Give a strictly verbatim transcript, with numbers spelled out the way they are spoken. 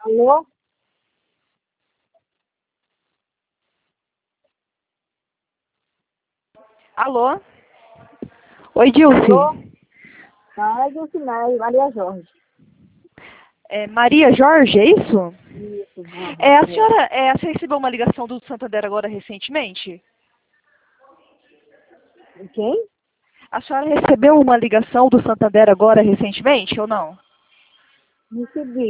Alô? Alô? Oi, Dilce. Alô? Não, é Dulcinea, Maria Jorge. É Maria Jorge, é isso? Isso, vamos. É, a senhora, é, a senhora recebeu uma ligação do Santander agora recentemente? Quem? A senhora recebeu uma ligação do Santander agora recentemente ou não? Recebi.